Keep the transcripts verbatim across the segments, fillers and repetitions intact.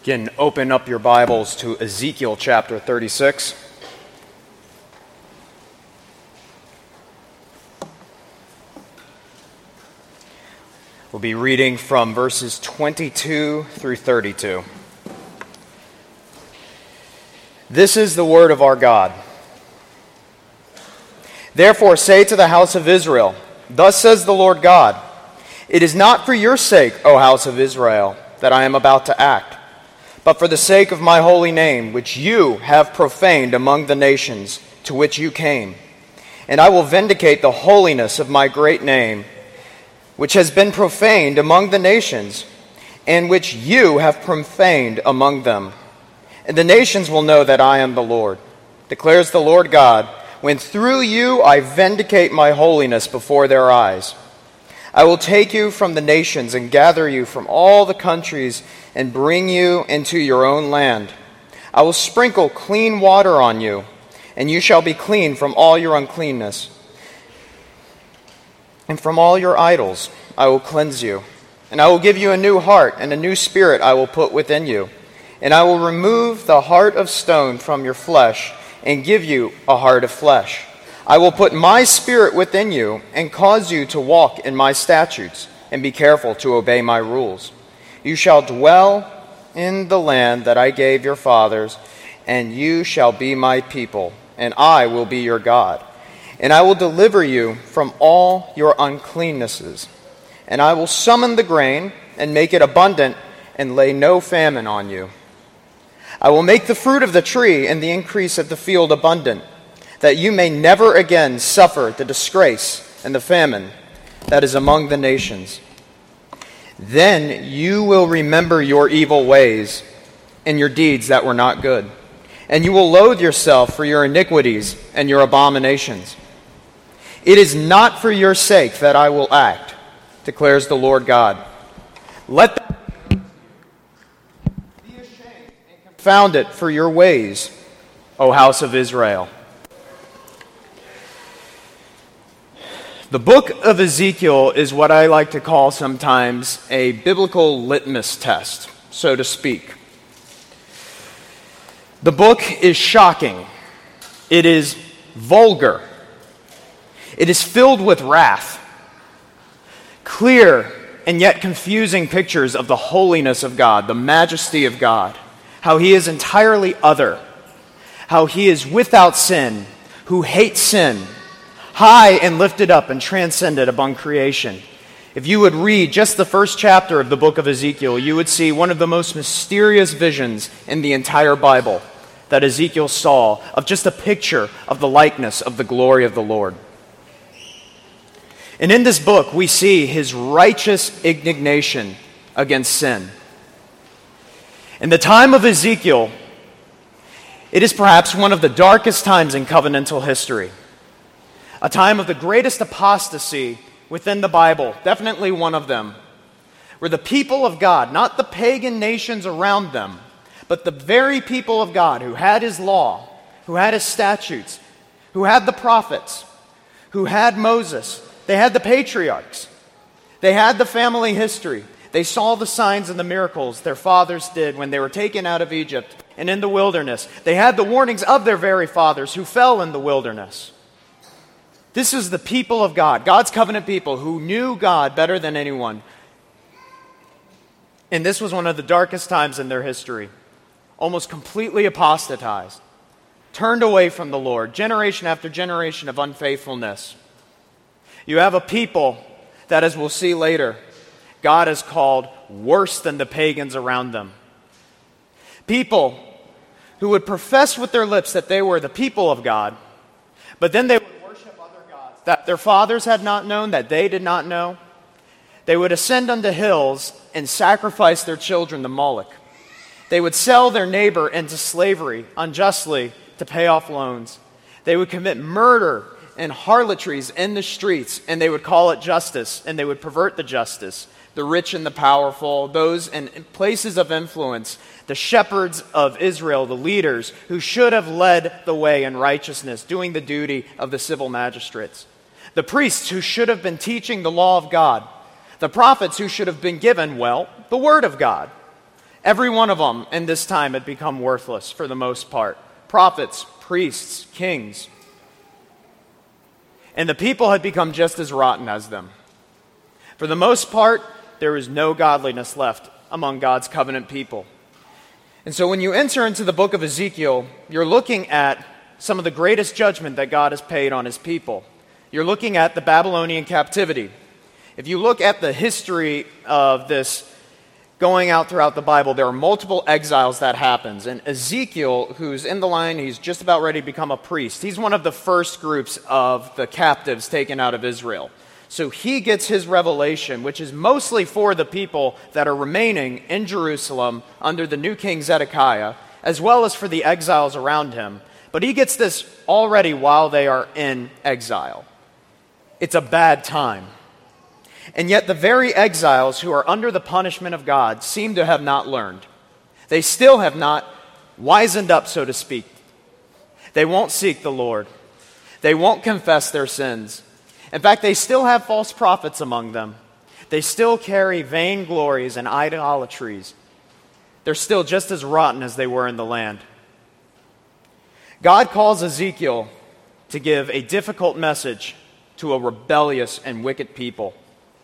Again, open up your Bibles to Ezekiel chapter thirty-six. We'll be reading from verses twenty-two through thirty-two. This is the word of our God. Therefore say to the house of Israel, thus says the Lord God, it is not for your sake, O house of Israel, that I am about to act, but for the sake of my holy name, which you have profaned among the nations to which you came. And I will vindicate the holiness of my great name, which has been profaned among the nations, and which you have profaned among them. And the nations will know that I am the Lord, declares the Lord God, when through you I vindicate my holiness before their eyes. I will take you from the nations and gather you from all the countries and bring you into your own land. I will sprinkle clean water on you, and you shall be clean from all your uncleanness. And from all your idols I will cleanse you. And I will give you a new heart, and a new spirit I will put within you. And I will remove the heart of stone from your flesh, and give you a heart of flesh. I will put my spirit within you, and cause you to walk in my statutes, and be careful to obey my rules. You shall dwell in the land that I gave your fathers, and you shall be my people, and I will be your God. And I will deliver you from all your uncleannesses. And I will summon the grain, and make it abundant, and lay no famine on you. I will make the fruit of the tree and the increase of the field abundant, that you may never again suffer the disgrace and the famine that is among the nations. Then you will remember your evil ways and your deeds that were not good, and you will loathe yourself for your iniquities and your abominations. It is not for your sake that I will act, declares the Lord God. Let them be ashamed and confound it for your ways, O house of Israel. The book of Ezekiel is what I like to call sometimes a biblical litmus test, so to speak. The book is shocking. It is vulgar. It is filled with wrath. Clear and yet confusing pictures of the holiness of God, the majesty of God, how He is entirely other, how He is without sin, who hates sin, high and lifted up and transcended among creation. If you would read just the first chapter of the book of Ezekiel, you would see one of the most mysterious visions in the entire Bible that Ezekiel saw of just a picture of the likeness of the glory of the Lord. And in this book, we see His righteous indignation against sin. In the time of Ezekiel, it is perhaps one of the darkest times in covenantal history. A time of the greatest apostasy within the Bible, definitely one of them, where the people of God, not the pagan nations around them, but the very people of God who had His law, who had His statutes, who had the prophets, who had Moses, they had the patriarchs, they had the family history, they saw the signs and the miracles their fathers did when they were taken out of Egypt and in the wilderness. They had the warnings of their very fathers who fell in the wilderness. This is the people of God, God's covenant people who knew God better than anyone. And this was one of the darkest times in their history. Almost completely apostatized, turned away from the Lord, generation after generation of unfaithfulness. You have a people that, as we'll see later, God has called worse than the pagans around them. People who would profess with their lips that they were the people of God, but then they would that their fathers had not known, that they did not know. They would ascend unto hills and sacrifice their children to Moloch. They would sell their neighbor into slavery unjustly to pay off loans. They would commit murder and harlotries in the streets, and they would call it justice, and they would pervert the justice. The rich and the powerful, those in places of influence, the shepherds of Israel, the leaders who should have led the way in righteousness, doing the duty of the civil magistrates. The priests who should have been teaching the law of God. The prophets who should have been given, well, the word of God. Every one of them in this time had become worthless for the most part. Prophets, priests, kings. And the people had become just as rotten as them. For the most part, there was no godliness left among God's covenant people. And so when you enter into the book of Ezekiel, you're looking at some of the greatest judgment that God has paid on his people. You're looking at the Babylonian captivity. If you look at the history of this going out throughout the Bible, there are multiple exiles that happens. And Ezekiel, who's in the line, he's just about ready to become a priest. He's one of the first groups of the captives taken out of Israel. So he gets his revelation, which is mostly for the people that are remaining in Jerusalem under the new king Zedekiah, as well as for the exiles around him. But he gets this already while they are in exile. It's a bad time. And yet the very exiles who are under the punishment of God seem to have not learned. They still have not wisened up, so to speak. They won't seek the Lord. They won't confess their sins. In fact, they still have false prophets among them. They still carry vain glories and idolatries. They're still just as rotten as they were in the land. God calls Ezekiel to give a difficult message to a rebellious and wicked people.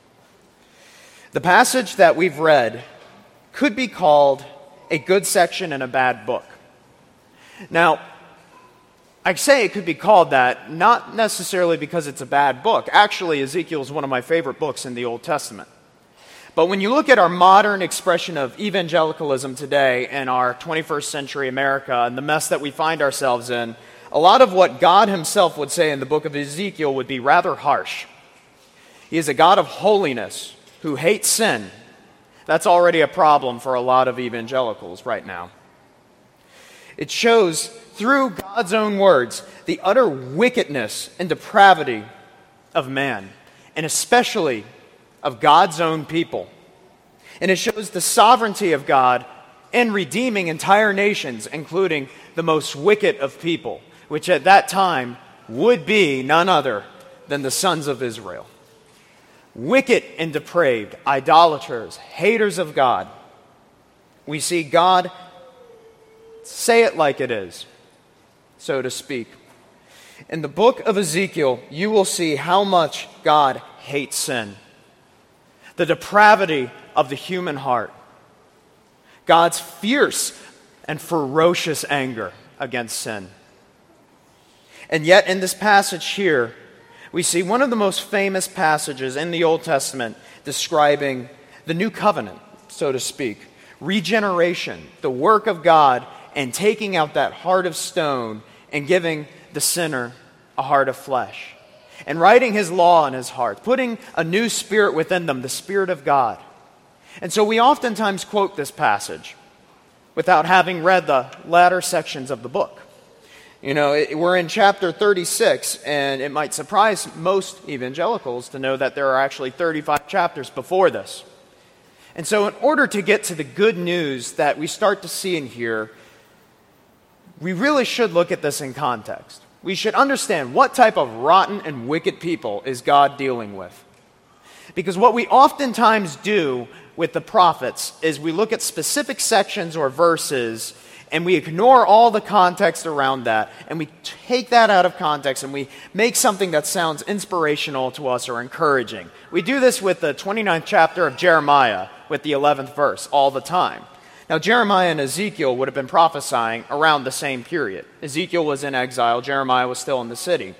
The passage that we've read could be called a good section in a bad book. Now, I say it could be called that, not necessarily because it's a bad book. Actually, Ezekiel is one of my favorite books in the Old Testament. But when you look at our modern expression of evangelicalism today in our twenty-first century America and the mess that we find ourselves in, a lot of what God himself would say in the book of Ezekiel would be rather harsh. He is a God of holiness who hates sin. That's already a problem for a lot of evangelicals right now. It shows through God's own words the utter wickedness and depravity of man, and especially of God's own people. And it shows the sovereignty of God in redeeming entire nations, including the most wicked of people, which at that time would be none other than the sons of Israel. Wicked and depraved, idolaters, haters of God. We see God say it like it is, so to speak. In the book of Ezekiel, you will see how much God hates sin. The depravity of the human heart. God's fierce and ferocious anger against sin. And yet in this passage here, we see one of the most famous passages in the Old Testament describing the new covenant, so to speak. Regeneration, the work of God, and taking out that heart of stone and giving the sinner a heart of flesh. And writing his law in his heart, putting a new spirit within them, the Spirit of God. And so we oftentimes quote this passage without having read the latter sections of the book. You know, it, we're in chapter thirty-six, and it might surprise most evangelicals to know that there are actually thirty-five chapters before this. And so in order to get to the good news that we start to see in here, we really should look at this in context. We should understand what type of rotten and wicked people is God dealing with. Because what we oftentimes do with the prophets is we look at specific sections or verses and we ignore all the context around that, and we take that out of context and we make something that sounds inspirational to us or encouraging. We do this with the twenty-ninth chapter of Jeremiah, with the eleventh verse, all the time. Now, Jeremiah and Ezekiel would have been prophesying around the same period. Ezekiel was in exile, Jeremiah was still in the city.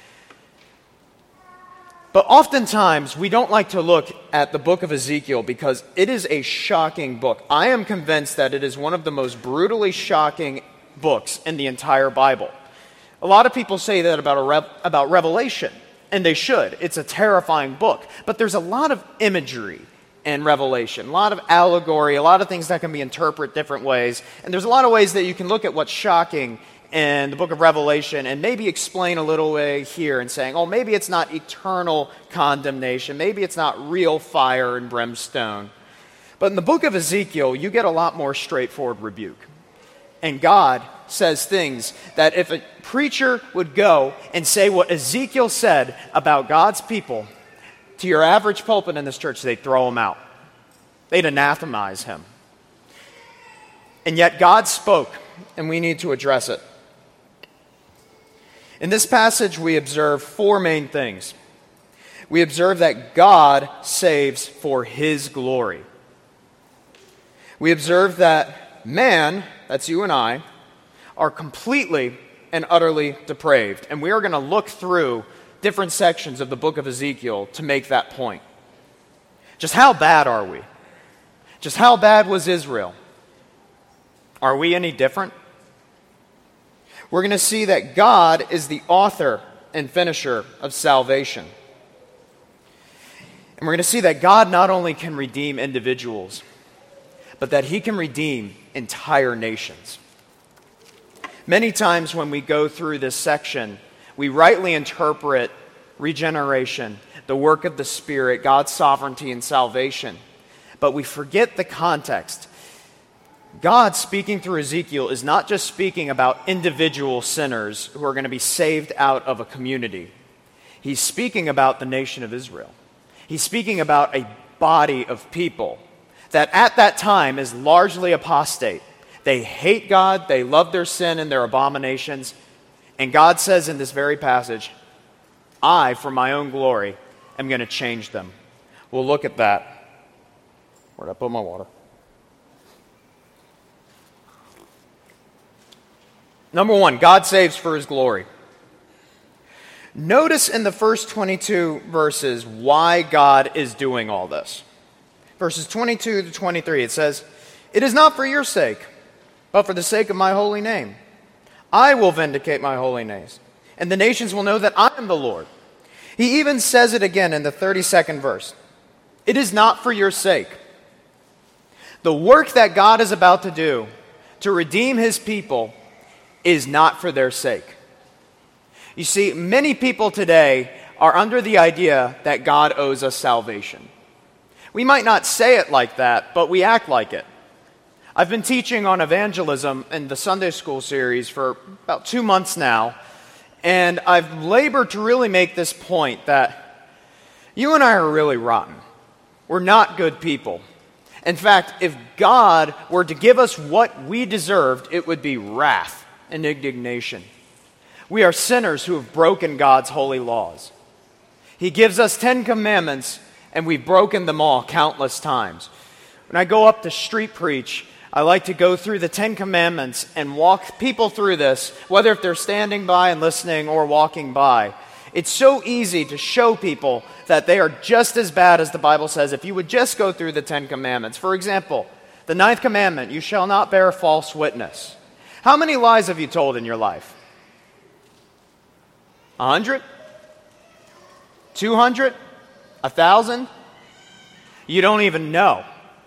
But oftentimes, we don't like to look at the book of Ezekiel because it is a shocking book. I am convinced that it is one of the most brutally shocking books in the entire Bible. A lot of people say that about, a Re- about Revelation, and they should. It's a terrifying book. But there's a lot of imagery in Revelation, a lot of allegory, a lot of things that can be interpreted different ways. And there's a lot of ways that you can look at what's shocking in the book of Revelation and maybe explain a little way here and saying, oh, maybe it's not eternal condemnation. Maybe it's not real fire and brimstone. But in the book of Ezekiel, you get a lot more straightforward rebuke. And God says things that if a preacher would go and say what Ezekiel said about God's people to your average pulpit in this church, they'd throw him out. They'd anathemize him. And yet God spoke, and we need to address it. In this passage, we observe four main things. We observe that God saves for His glory. We observe that man, that's you and I, are completely and utterly depraved. And we are going to look through different sections of the book of Ezekiel to make that point. Just how bad are we? Just how bad was Israel? Are we any different? We're going to see that God is the author and finisher of salvation. And we're going to see that God not only can redeem individuals, but that He can redeem entire nations. Many times when we go through this section, we rightly interpret regeneration, the work of the Spirit, God's sovereignty and salvation, but we forget the context. God speaking through Ezekiel is not just speaking about individual sinners who are going to be saved out of a community. He's speaking about the nation of Israel. He's speaking about a body of people that at that time is largely apostate. They hate God, they love their sin and their abominations, and God says in this very passage, I, for my own glory, am going to change them. We'll look at that. Where'd I put my water? Number one, God saves for His glory. Notice in the first twenty-two verses why God is doing all this. Verses twenty-two to twenty-three, it says, It is not for your sake, but for the sake of my holy name. I will vindicate my holy name, and the nations will know that I am the Lord. He even says it again in the thirty-second verse. It is not for your sake. The work that God is about to do to redeem His people is not for their sake. You see, many people today are under the idea that God owes us salvation. We might not say it like that, but we act like it. I've been teaching on evangelism in the Sunday school series for about two months now, and I've labored to really make this point that you and I are really rotten. We're not good people. In fact, if God were to give us what we deserved, it would be wrath and indignation. We are sinners who have broken God's holy laws. He gives us Ten Commandments, and we've broken them all countless times. When I go up to street preach, I like to go through the Ten Commandments and walk people through this, whether if they're standing by and listening or walking by. It's so easy to show people that they are just as bad as the Bible says if you would just go through the Ten Commandments. For example, the ninth commandment, you shall not bear false witness. How many lies have you told in your life? A hundred? Two hundred? A thousand? You don't even know.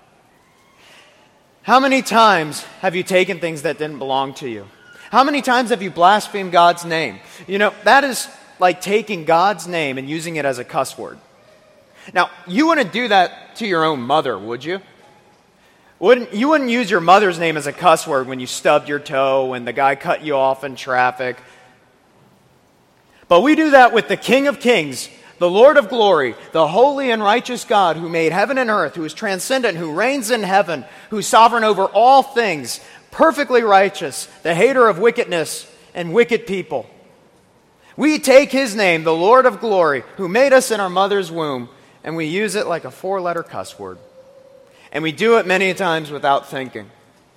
How many times have you taken things that didn't belong to you? How many times have you blasphemed God's name? You know, that is like taking God's name and using it as a cuss word. Now, you wouldn't do that to your own mother, would you? Wouldn't, you wouldn't use your mother's name as a cuss word when you stubbed your toe, when the guy cut you off in traffic. But we do that with the King of Kings, the Lord of glory, the holy and righteous God who made heaven and earth, who is transcendent, who reigns in heaven, who is sovereign over all things, perfectly righteous, the hater of wickedness and wicked people. We take His name, the Lord of glory, who made us in our mother's womb, and we use it like a four-letter cuss word. And we do it many times without thinking.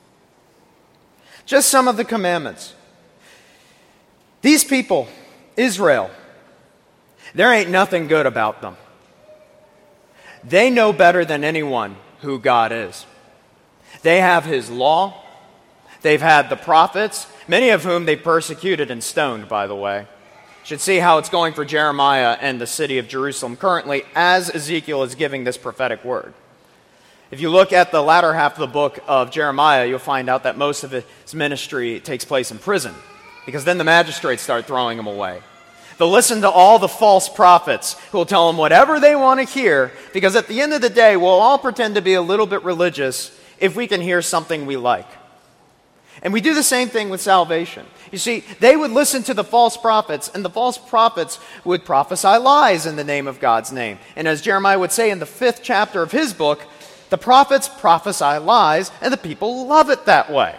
Just some of the commandments. These people, Israel, there ain't nothing good about them. They know better than anyone who God is. They have His law. They've had the prophets, many of whom they persecuted and stoned, by the way. You should see how it's going for Jeremiah and the city of Jerusalem currently as Ezekiel is giving this prophetic word. If you look at the latter half of the book of Jeremiah, you'll find out that most of his ministry takes place in prison, because then the magistrates start throwing him away. They'll listen to all the false prophets who will tell them whatever they want to hear, because at the end of the day, we'll all pretend to be a little bit religious if we can hear something we like. And we do the same thing with salvation. You see, they would listen to the false prophets, and the false prophets would prophesy lies in the name of God's name. And as Jeremiah would say in the fifth chapter of his book, The prophets prophesy lies, and the people love it that way.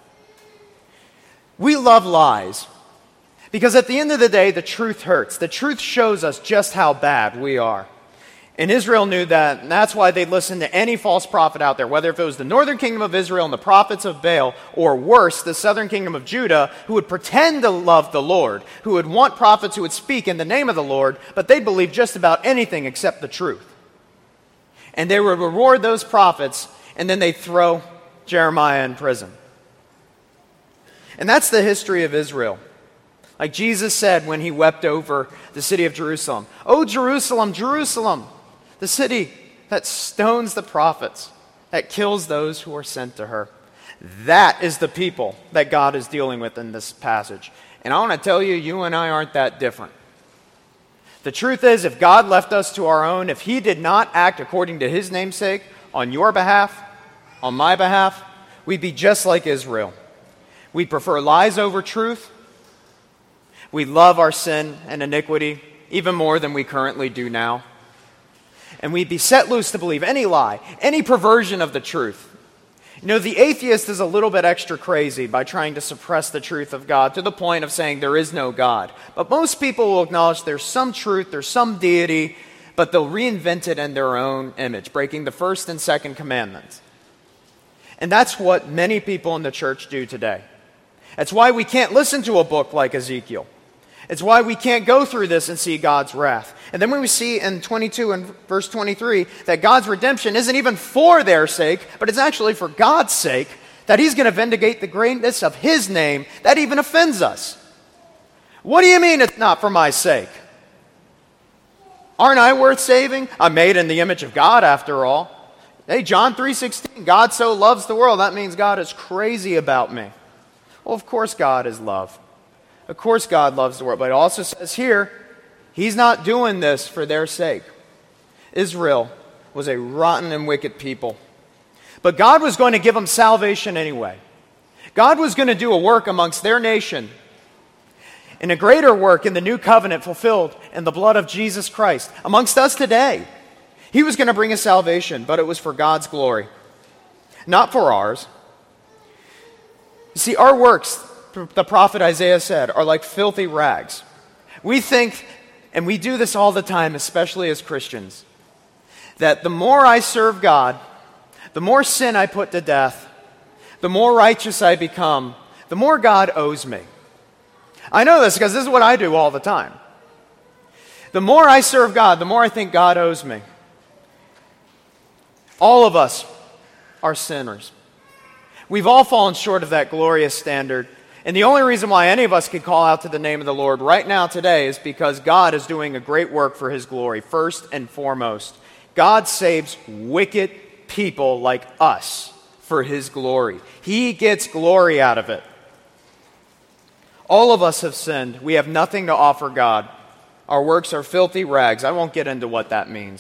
We love lies because at the end of the day, the truth hurts. The truth shows us just how bad we are. And Israel knew that, and that's why they listened to any false prophet out there, whether if it was the northern kingdom of Israel and the prophets of Baal, or worse, the southern kingdom of Judah, who would pretend to love the Lord, who would want prophets who would speak in the name of the Lord, but they'd believe just about anything except the truth. And they would reward those prophets, and then they'd throw Jeremiah in prison. And that's the history of Israel. Like Jesus said when he wept over the city of Jerusalem, "Oh, Jerusalem, Jerusalem, the city that stones the prophets, that kills those who are sent to her." That is the people that God is dealing with in this passage. And I want to tell you, you and I aren't that different. The truth is, if God left us to our own, if he did not act according to his namesake on your behalf, on my behalf, we'd be just like Israel. We'd prefer lies over truth. We love our sin and iniquity even more than we currently do now. And we'd be set loose to believe any lie, any perversion of the truth. You know, the atheist is a little bit extra crazy by trying to suppress the truth of God to the point of saying there is no God. But most people will acknowledge there's some truth, there's some deity, but they'll reinvent it in their own image, breaking the first and second commandments. And that's what many people in the church do today. That's why we can't listen to a book like Ezekiel. It's why we can't go through this and see God's wrath. And then when we see in twenty-two and verse twenty-three that God's redemption isn't even for their sake, but it's actually for God's sake, that he's going to vindicate the greatness of his name, that even offends us. What do you mean it's not for my sake? Aren't I worth saving? I'm made in the image of God after all. Hey, John three sixteen, God so loves the world, that means God is crazy about me. Well, of course God is love. Of course God loves the world, but it also says here, he's not doing this for their sake. Israel was a rotten and wicked people. But God was going to give them salvation anyway. God was going to do a work amongst their nation, and a greater work in the new covenant fulfilled in the blood of Jesus Christ amongst us today. He was going to bring us salvation, but it was for God's glory, not for ours. You see, our works, the prophet Isaiah said, are like filthy rags. We think, and we do this all the time, especially as Christians, that the more I serve God, the more sin I put to death, the more righteous I become, the more God owes me. I know this because this is what I do all the time. The more I serve God, the more I think God owes me. All of us are sinners. We've all fallen short of that glorious standard. And the only reason why any of us could call out to the name of the Lord right now today is because God is doing a great work for his glory, first and foremost. God saves wicked people like us for his glory. He gets glory out of it. All of us have sinned. We have nothing to offer God. Our works are filthy rags. I won't get into what that means.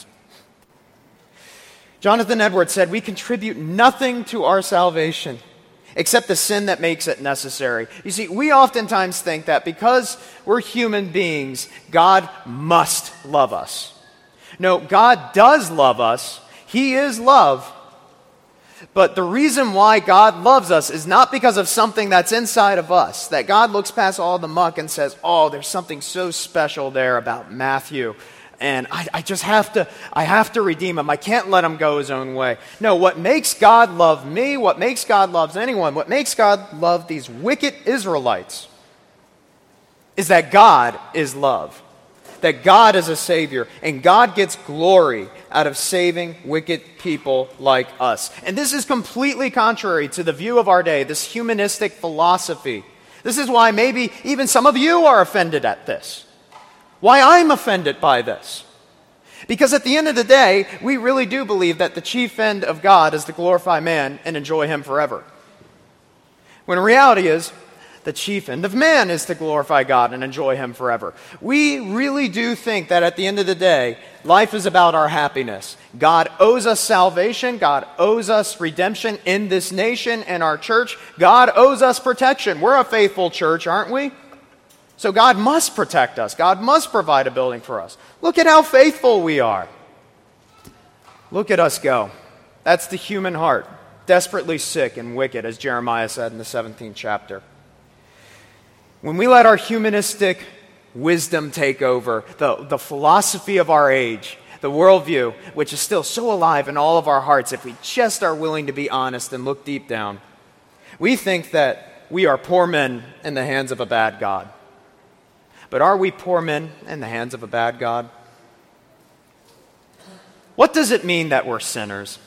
Jonathan Edwards said, "We contribute nothing to our salvation except the sin that makes it necessary." You see, we oftentimes think that because we're human beings, God must love us. No, God does love us. He is love. But the reason why God loves us is not because of something that's inside of us, that God looks past all the muck and says, "Oh, there's something so special there about Matthew. And I, I just have to, I have to redeem him. I can't let him go his own way." No, what makes God love me, what makes God love anyone, what makes God love these wicked Israelites is that God is love. That God is a Savior, and God gets glory out of saving wicked people like us. And this is completely contrary to the view of our day, this humanistic philosophy. This is why maybe even some of you are offended at this. Why I'm offended by this. Because at the end of the day, we really do believe that the chief end of God is to glorify man and enjoy him forever. When reality is, the chief end of man is to glorify God and enjoy him forever. We really do think that at the end of the day, life is about our happiness. God owes us salvation. God owes us redemption in this nation and our church. God owes us protection. We're a faithful church, aren't we? So God must protect us. God must provide a building for us. Look at how faithful we are. Look at us go. That's the human heart, desperately sick and wicked, as Jeremiah said in the seventeenth chapter. When we let our humanistic wisdom take over, the, the philosophy of our age, the worldview, which is still so alive in all of our hearts if we just are willing to be honest and look deep down, we think that we are poor men in the hands of a bad God. But are we poor men in the hands of a bad God? What does it mean that we're sinners?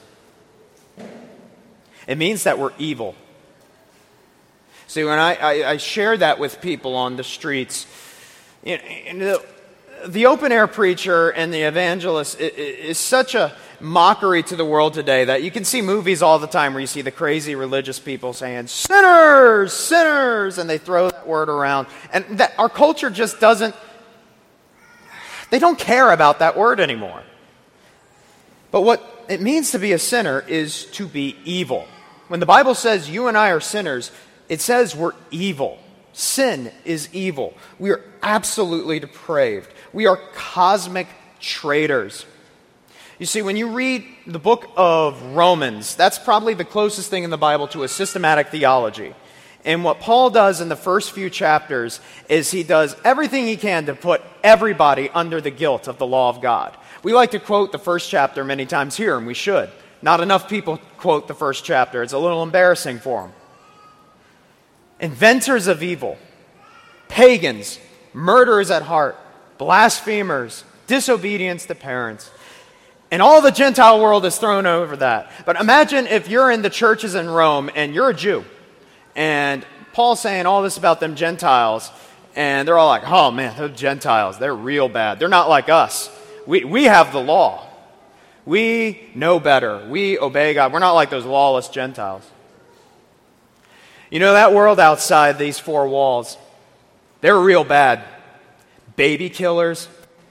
It means that we're evil. See, when I, I, I share that with people on the streets, you know, the, the open-air preacher and the evangelist is, is such a mockery to the world today that you can see movies all the time where you see the crazy religious people saying, sinners, sinners, and they throw that word around. And that our culture just doesn't, they don't care about that word anymore. But what it means to be a sinner is to be evil. When the Bible says you and I are sinners, it says we're evil. Sin is evil. We are absolutely depraved. We are cosmic traitors. You see, when you read the book of Romans, that's probably the closest thing in the Bible to a systematic theology. And what Paul does in the first few chapters is he does everything he can to put everybody under the guilt of the law of God. We like to quote the first chapter many times here, and we should. Not enough people quote the first chapter. It's a little embarrassing for them. Inventors of evil, pagans, murderers at heart, blasphemers, disobedience to parents. And all the Gentile world is thrown over that. But imagine if you're in the churches in Rome and you're a Jew. And Paul's saying all this about them Gentiles. And they're all like, oh man, those Gentiles, they're real bad. They're not like us. We, we have the law. We know better. We obey God. We're not like those lawless Gentiles. You know, that world outside these four walls, they're real bad. Baby killers,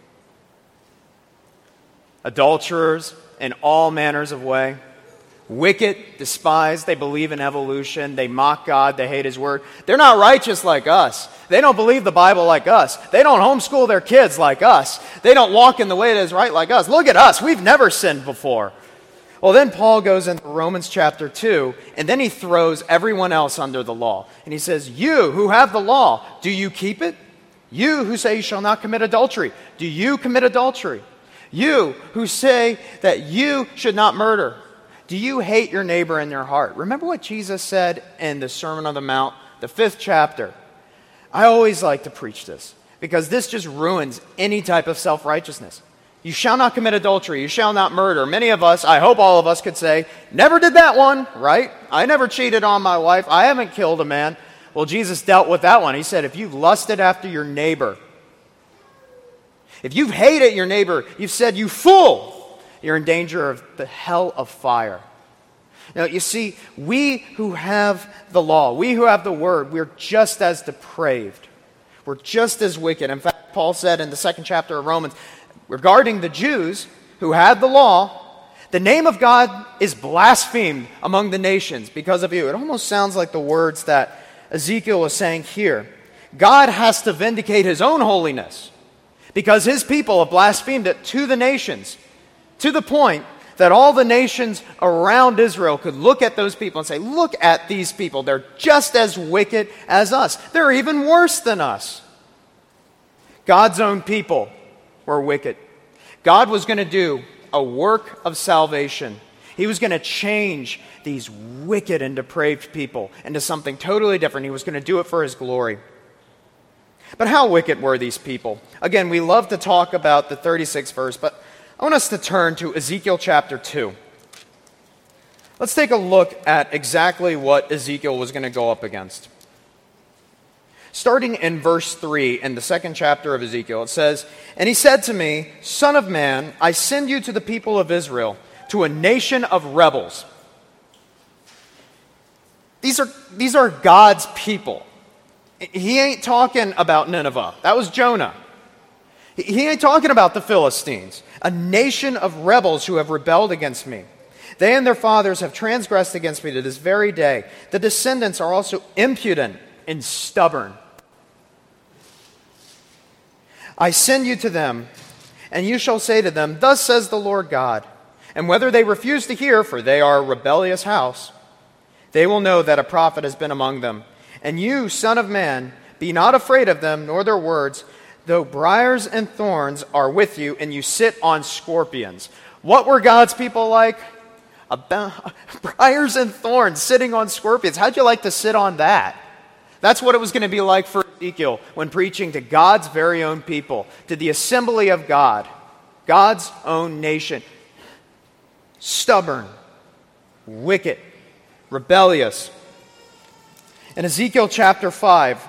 adulterers in all manners of way, wicked, despised, they believe in evolution, they mock God, they hate His Word. They're not righteous like us. They don't believe the Bible like us. They don't homeschool their kids like us. They don't walk in the way that is right like us. Look at us. We've never sinned before. Well, then Paul goes into Romans chapter two, and then he throws everyone else under the law. And he says, you who have the law, do you keep it? You who say you shall not commit adultery, do you commit adultery? You who say that you should not murder, do you hate your neighbor in your heart? Remember what Jesus said in the Sermon on the Mount, the fifth chapter. I always like to preach this, because this just ruins any type of self-righteousness. You shall not commit adultery. You shall not murder. Many of us, I hope all of us could say, never did that one, right? I never cheated on my wife. I haven't killed a man. Well, Jesus dealt with that one. He said, if you've lusted after your neighbor, if you've hated your neighbor, you've said, you fool, you're in danger of the hell of fire. Now, you see, we who have the law, we who have the word, we're just as depraved. We're just as wicked. In fact, Paul said in the second chapter of Romans, regarding the Jews who had the law, the name of God is blasphemed among the nations because of you. It almost sounds like the words that Ezekiel was saying here. God has to vindicate His own holiness because His people have blasphemed it to the nations, to the point that all the nations around Israel could look at those people and say, look at these people. They're just as wicked as us. They're even worse than us. God's own people were wicked. God was going to do a work of salvation. He was going to change these wicked and depraved people into something totally different. He was going to do it for His glory. But how wicked were these people? Again, we love to talk about the thirty-sixth verse, but I want us to turn to Ezekiel chapter two. Let's take a look at exactly what Ezekiel was going to go up against. Starting in verse three in the second chapter of Ezekiel, it says, and he said to me, Son of man, I send you to the people of Israel, to a nation of rebels. These are, these are God's people. He ain't talking about Nineveh. That was Jonah. He ain't talking about the Philistines, a nation of rebels who have rebelled against me. They and their fathers have transgressed against me to this very day. The descendants are also impudent and stubborn. I send you to them, and you shall say to them, Thus says the Lord God, And whether they refuse to hear, for they are a rebellious house, they will know that a prophet has been among them. And you, son of man, be not afraid of them, nor their words, though briars and thorns are with you, and you sit on scorpions. What were God's people like? About, briars and thorns, sitting on scorpions. How'd you like to sit on that? That's what it was going to be like for Ezekiel when preaching to God's very own people, to the assembly of God, God's own nation. Stubborn, wicked, rebellious. In Ezekiel chapter five,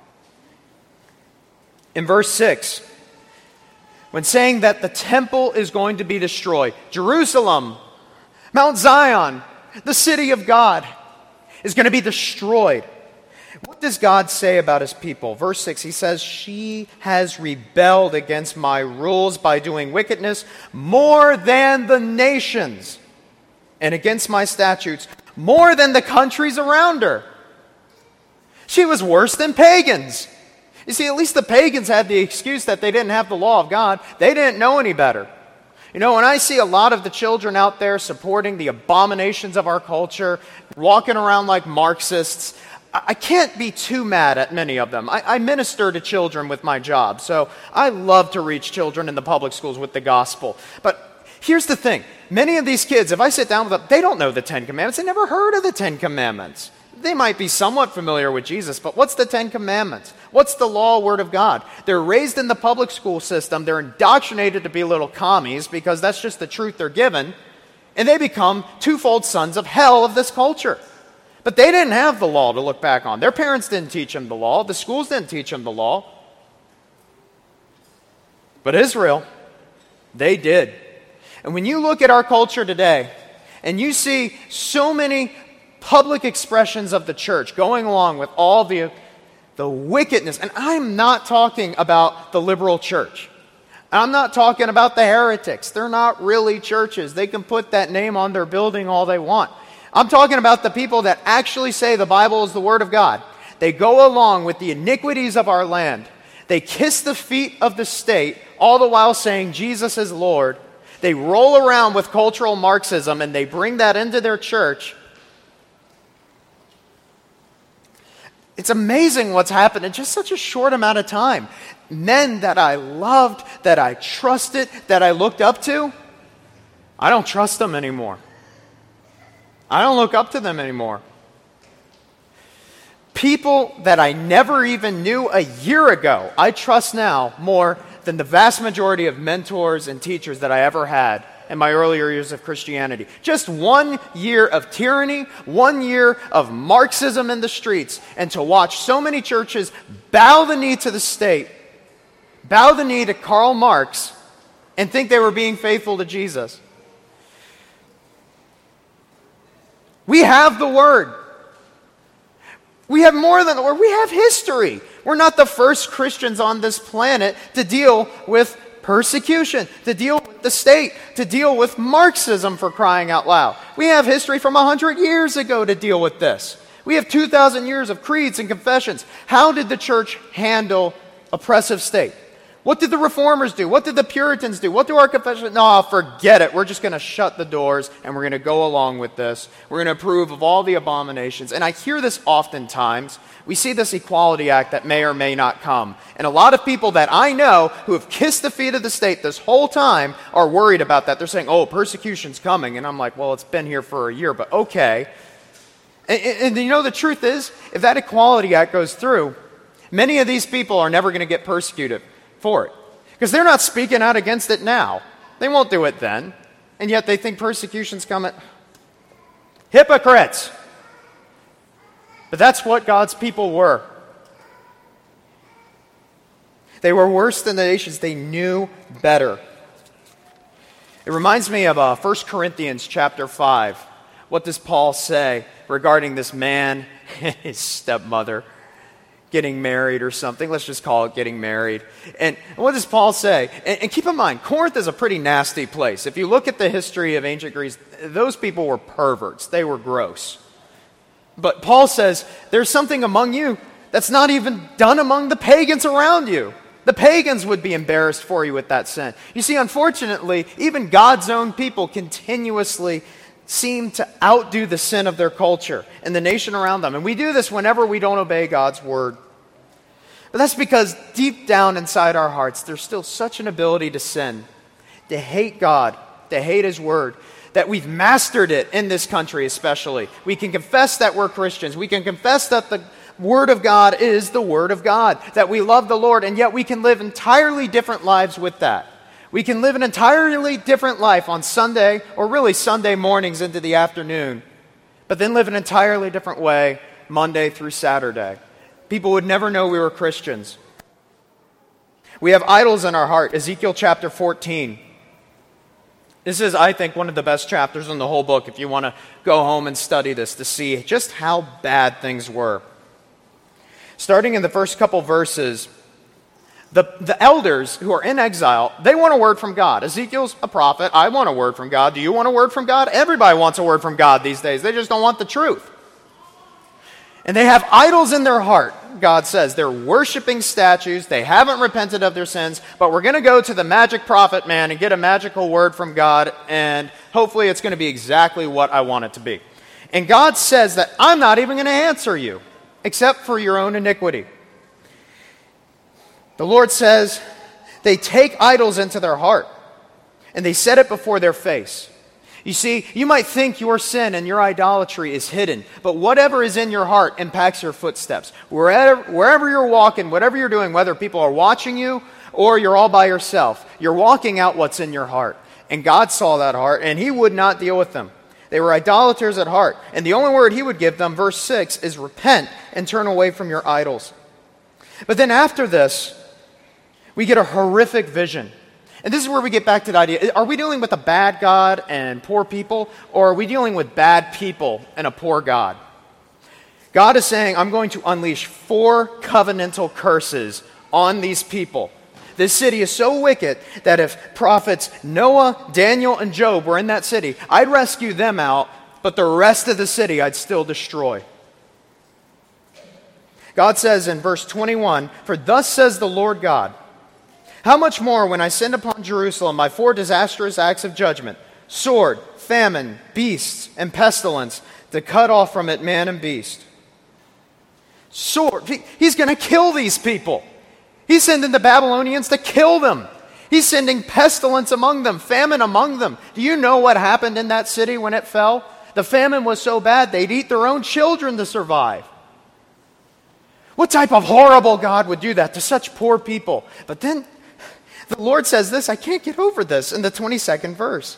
in verse six, when saying that the temple is going to be destroyed, Jerusalem, Mount Zion, the city of God, is going to be destroyed. What does God say about his people? Verse six, he says, she has rebelled against my rules by doing wickedness more than the nations, and against my statutes more than the countries around her. She was worse than pagans. You see, at least the pagans had the excuse that they didn't have the law of God. They didn't know any better. You know, when I see a lot of the children out there supporting the abominations of our culture, walking around like Marxists, I can't be too mad at many of them. I, I minister to children with my job, so I love to reach children in the public schools with the gospel. But here's the thing. Many of these kids, if I sit down with them, they don't know the Ten Commandments. They never heard of the Ten Commandments. They might be somewhat familiar with Jesus, but what's the Ten Commandments? What's the law, word of God? They're raised in the public school system. They're indoctrinated to be little commies because that's just the truth they're given. And they become twofold sons of hell of this culture. But they didn't have the law to look back on. Their parents didn't teach them the law. The schools didn't teach them the law. But Israel, they did. And when you look at our culture today, and you see so many public expressions of the church going along with all the, the wickedness, and I'm not talking about the liberal church. I'm not talking about the heretics. They're not really churches. They can put that name on their building all they want. I'm talking about the people that actually say the Bible is the Word of God. They go along with the iniquities of our land. They kiss the feet of the state, all the while saying Jesus is Lord. They roll around with cultural Marxism and they bring that into their church. It's amazing what's happened in just such a short amount of time. Men that I loved, that I trusted, that I looked up to, I don't trust them anymore. I don't look up to them anymore. People that I never even knew a year ago, I trust now more than the vast majority of mentors and teachers that I ever had in my earlier years of Christianity. Just one year of tyranny, one year of Marxism in the streets, and to watch so many churches bow the knee to the state, bow the knee to Karl Marx, and think they were being faithful to Jesus. We have the Word. We have more than the Word. We have history. We're not the first Christians on this planet to deal with persecution, to deal with the state, to deal with Marxism, for crying out loud. We have history from one hundred years ago to deal with this. We have two thousand years of creeds and confessions. How did the church handle oppressive state? What did the Reformers do? What did the Puritans do? What do our confessions? No, forget it. We're just going to shut the doors and we're going to go along with this. We're going to approve of all the abominations. And I hear this oftentimes. We see this Equality Act that may or may not come. And a lot of people that I know who have kissed the feet of the state this whole time are worried about that. They're saying, oh, persecution's coming. And I'm like, well, it's been here for a year, but okay. And, and, and you know, the truth is, if that Equality Act goes through, many of these people are never going to get persecuted for it. Because they're not speaking out against it now. They won't do it then. And yet they think persecution's coming. Hypocrites! But that's what God's people were. They were worse than the nations. They knew better. It reminds me of uh, First Corinthians chapter five. What does Paul say regarding this man and his stepmother getting married or something? Let's just call it getting married. And what does Paul say? And, and keep in mind, Corinth is a pretty nasty place. If you look at the history of ancient Greece, those people were perverts. They were gross. But Paul says, there's something among you that's not even done among the pagans around you. The pagans would be embarrassed for you with that sin. You see, unfortunately, even God's own people continuously seem to outdo the sin of their culture and the nation around them. And we do this whenever we don't obey God's word. But that's because deep down inside our hearts, there's still such an ability to sin, to hate God, to hate His word, that we've mastered it in this country especially. We can confess that we're Christians. We can confess that the Word of God is the Word of God, that we love the Lord, and yet we can live entirely different lives with that. We can live an entirely different life on Sunday, or really Sunday mornings into the afternoon, but then live an entirely different way Monday through Saturday. People would never know we were Christians. We have idols in our heart. Ezekiel chapter fourteen. This is, I think, one of the best chapters in the whole book if you want to go home and study this to see just how bad things were. Starting in the first couple verses, the, the elders who are in exile, they want a word from God. Ezekiel's a prophet. I want a word from God. Do you want a word from God? Everybody wants a word from God these days. They just don't want the truth. And they have idols in their heart, God says. They're worshiping statues. They haven't repented of their sins, but we're going to go to the magic prophet man and get a magical word from God, and hopefully it's going to be exactly what I want it to be. And God says that I'm not even going to answer you, except for your own iniquity. The Lord says they take idols into their heart, and they set it before their face. You see, you might think your sin and your idolatry is hidden, but whatever is in your heart impacts your footsteps. Wherever, wherever you're walking, whatever you're doing, whether people are watching you or you're all by yourself, you're walking out what's in your heart. And God saw that heart, and He would not deal with them. They were idolaters at heart, and the only word He would give them, verse six, is repent and turn away from your idols. But then after this, we get a horrific vision. And this is where we get back to the idea, are we dealing with a bad God and poor people, or are we dealing with bad people and a poor God? God is saying, I'm going to unleash four covenantal curses on these people. This city is so wicked that if prophets Noah, Daniel, and Job were in that city, I'd rescue them out, but the rest of the city I'd still destroy. God says in verse twenty-one, for thus says the Lord God, how much more when I send upon Jerusalem my four disastrous acts of judgment, sword, famine, beasts, and pestilence, to cut off from it man and beast. Sword. He, he's going to kill these people. He's sending the Babylonians to kill them. He's sending pestilence among them, famine among them. Do you know what happened in that city when it fell? The famine was so bad they'd eat their own children to survive. What type of horrible God would do that to such poor people? But then the Lord says this, I can't get over this, in the twenty-second verse.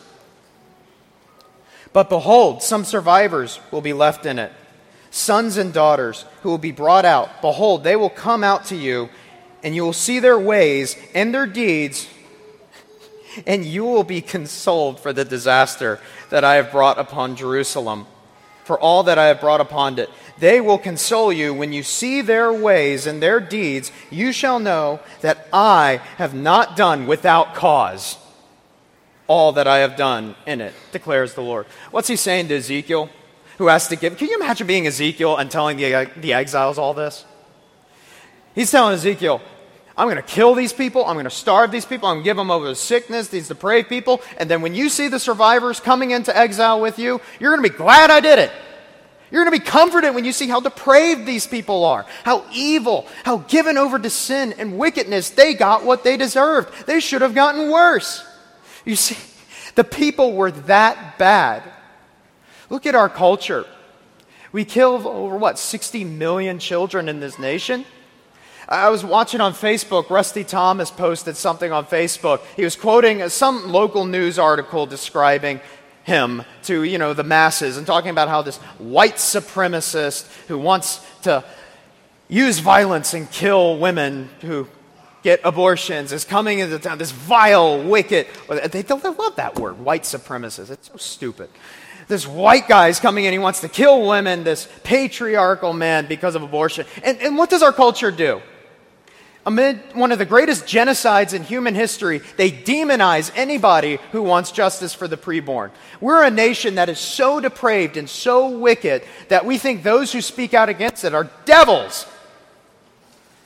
But behold, some survivors will be left in it, sons and daughters who will be brought out. Behold, they will come out to you, and you will see their ways and their deeds, and you will be consoled for the disaster that I have brought upon Jerusalem, for all that I have brought upon it. They will console you when you see their ways and their deeds. You shall know that I have not done without cause all that I have done in it, declares the Lord. What's He saying to Ezekiel, who has to give? Can you imagine being Ezekiel and telling the, the exiles all this? He's telling Ezekiel, I'm going to kill these people. I'm going to starve these people. I'm going to give them over to sickness, these depraved people. And then when you see the survivors coming into exile with you, you're going to be glad I did it. You're going to be comforted when you see how depraved these people are, how evil, how given over to sin and wickedness. They got what they deserved. They should have gotten worse. You see, the people were that bad. Look at our culture. We kill over, what, sixty million children in this nation? I was watching on Facebook, Rusty Thomas posted something on Facebook. He was quoting some local news article describing him to, you know, the masses and talking about how this white supremacist who wants to use violence and kill women who get abortions is coming into town. This vile, wicked, they, they love that word, white supremacist. It's so stupid. This white guy is coming in, he wants to kill women, this patriarchal man because of abortion. And, and what does our culture do? Amid one of the greatest genocides in human history, they demonize anybody who wants justice for the preborn. We're a nation that is so depraved and so wicked that we think those who speak out against it are devils.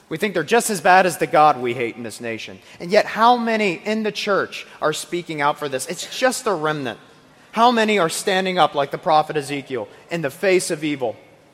We think they're just as bad as the God we hate in this nation. And yet how many in the church are speaking out for this? It's just a remnant. How many are standing up like the prophet Ezekiel in the face of evil?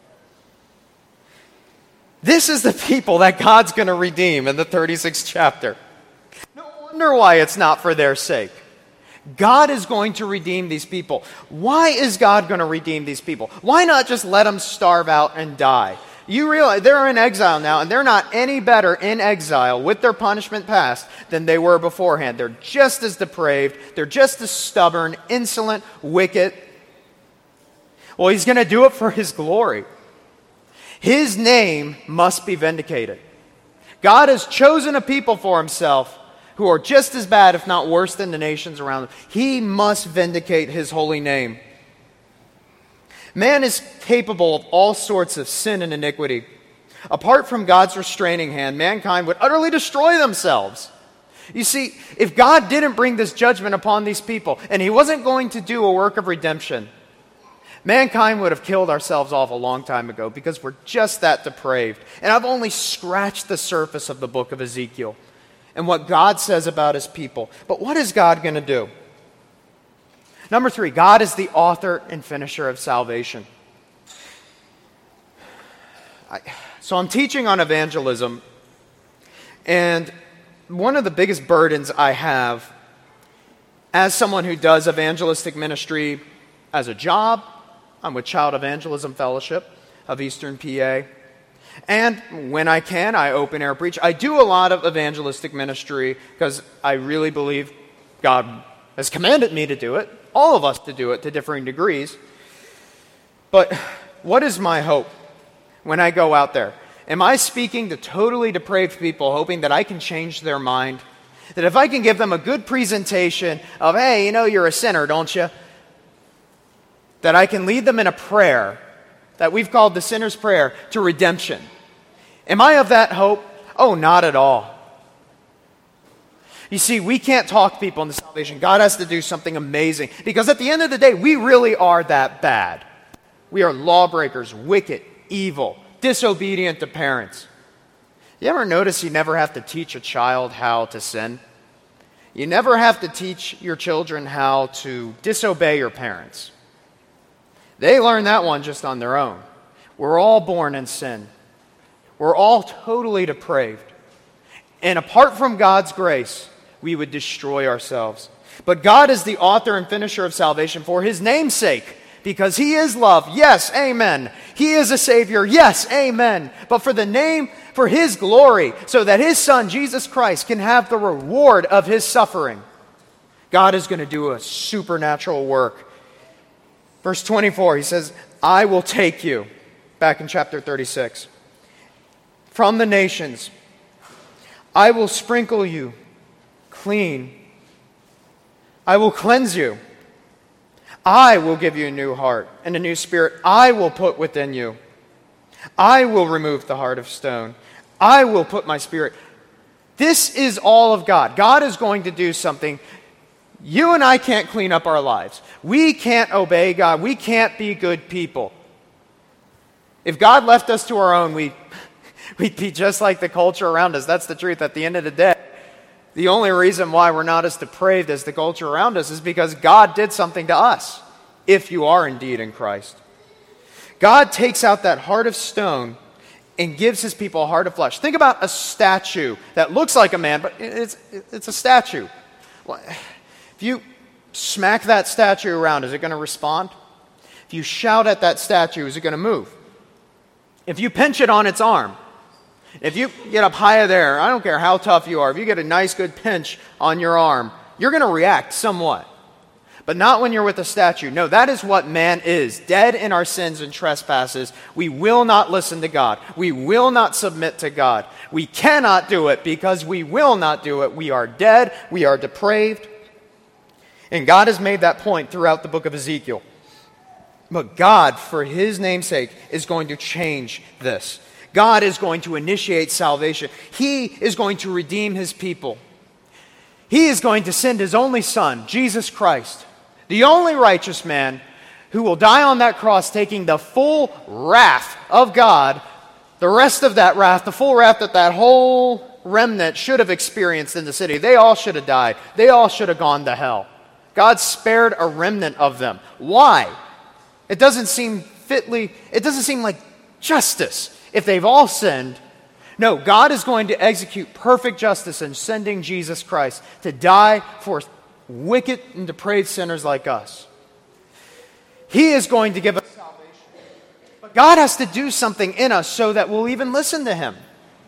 This is the people that God's going to redeem in the thirty-sixth chapter. No wonder why it's not for their sake. God is going to redeem these people. Why is God going to redeem these people? Why not just let them starve out and die? You realize they're in exile now, and they're not any better in exile with their punishment past than they were beforehand. They're just as depraved. They're just as stubborn, insolent, wicked. Well, he's going to do it for his glory. His name must be vindicated. God has chosen a people for himself who are just as bad, if not worse, than the nations around them. He must vindicate his holy name. Man is capable of all sorts of sin and iniquity. Apart from God's restraining hand, mankind would utterly destroy themselves. You see, if God didn't bring this judgment upon these people, and he wasn't going to do a work of redemption, mankind would have killed ourselves off a long time ago because we're just that depraved. And I've only scratched the surface of the book of Ezekiel and what God says about his people. But what is God going to do? Number three, God is the author and finisher of salvation. I, so I'm teaching on evangelism, and one of the biggest burdens I have as someone who does evangelistic ministry as a job, I'm with Child Evangelism Fellowship of Eastern P A, and when I can, I open air preach. I do a lot of evangelistic ministry because I really believe God has commanded me to do it, all of us to do it to differing degrees. But what is my hope when I go out there? Am I speaking to totally depraved people hoping that I can change their mind? That if I can give them a good presentation of, hey, you know, you're a sinner, don't you? That I can lead them in a prayer that we've called the sinner's prayer to redemption. Am I of that hope? Oh, not at all. You see, we can't talk people into salvation. God has to do something amazing. Because at the end of the day, we really are that bad. We are lawbreakers, wicked, evil, disobedient to parents. You ever notice you never have to teach a child how to sin? You never have to teach your children how to disobey your parents. They learn that one just on their own. We're all born in sin. We're all totally depraved. And apart from God's grace, we would destroy ourselves. But God is the author and finisher of salvation for his name's sake, because he is love. Yes, amen. He is a savior. Yes, amen. But for the name, for his glory, so that his son, Jesus Christ, can have the reward of his suffering, God is going to do a supernatural work. Verse twenty-four, he says, I will take you, back in chapter thirty-six, from the nations. I will sprinkle you clean. I will cleanse you. I will give you a new heart and a new spirit I will put within you. I will remove the heart of stone. I will put my spirit. This is all of God. God is going to do something. You and I can't clean up our lives. We can't obey God. We can't be good people. If God left us to our own, we, we'd be just like the culture around us. That's the truth at the end of the day. The only reason why we're not as depraved as the culture around us is because God did something to us, if you are indeed in Christ. God takes out that heart of stone and gives his people a heart of flesh. Think about a statue that looks like a man, but it's, it's a statue. If you smack that statue around, is it going to respond? If you shout at that statue, is it going to move? If you pinch it on its arm, if you get up high there, I don't care how tough you are, if you get a nice good pinch on your arm, you're going to react somewhat. But not when you're with a statue. No, that is what man is. Dead in our sins and trespasses. We will not listen to God. We will not submit to God. We cannot do it because we will not do it. We are dead. We are depraved. And God has made that point throughout the book of Ezekiel. But God, for his name's sake, is going to change this. God is going to initiate salvation. He is going to redeem his people. He is going to send his only son, Jesus Christ, the only righteous man who will die on that cross taking the full wrath of God The rest of that wrath, the full wrath that that whole remnant should have experienced in the city, they all should have died. They all should have gone to hell. God spared a remnant of them. Why? It doesn't seem fitly, it doesn't seem like justice if they've all sinned. No, God is going to execute perfect justice in sending Jesus Christ to die for wicked and depraved sinners like us. He is going to give us salvation. But God has to do something in us so that we'll even listen to Him.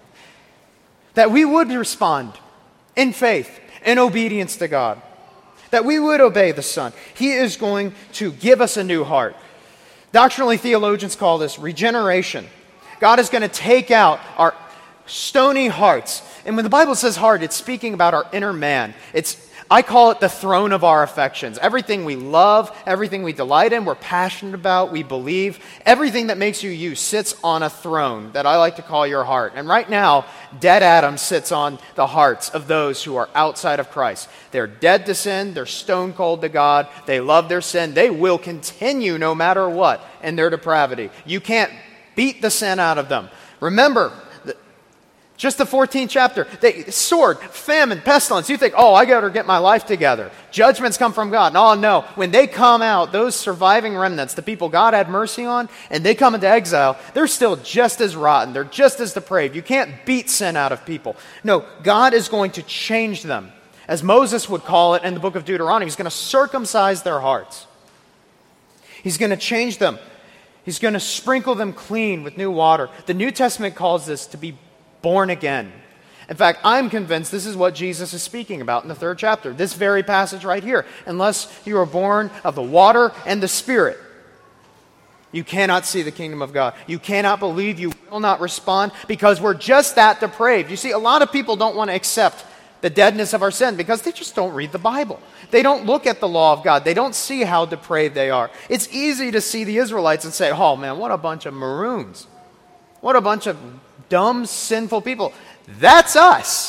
That we would respond in faith, in obedience to God. That we would obey the Son. He is going to give us a new heart. Doctrinally, theologians call this regeneration. God is going to take out our stony hearts. And when the Bible says heart, it's speaking about our inner man. It's I call it the throne of our affections. Everything we love, everything we delight in, we're passionate about, we believe, everything that makes you you sits on a throne that I like to call your heart. And right now, dead Adam sits on the hearts of those who are outside of Christ. They're dead to sin, they're stone cold to God, they love their sin, they will continue no matter what in their depravity. You can't beat the sin out of them. Remember, just the fourteenth chapter, they, sword, famine, pestilence. You think, oh, I got to get my life together. Judgments come from God. Oh, no. When they come out, those surviving remnants, the people God had mercy on, and they come into exile, they're still just as rotten. They're just as depraved. You can't beat sin out of people. No, God is going to change them. As Moses would call it in the book of Deuteronomy, He's going to circumcise their hearts. He's going to change them. He's going to sprinkle them clean with new water. The New Testament calls this to be born again. In fact, I'm convinced this is what Jesus is speaking about in the third chapter, this very passage right here. Unless you are born of the water and the Spirit, you cannot see the kingdom of God. You cannot believe, you will not respond, because we're just that depraved. You see, a lot of people don't want to accept the deadness of our sin because they just don't read the Bible. They don't look at the law of God. They don't see how depraved they are. It's easy to see the Israelites and say, oh man, what a bunch of maroons. What a bunch of dumb, sinful people. That's us.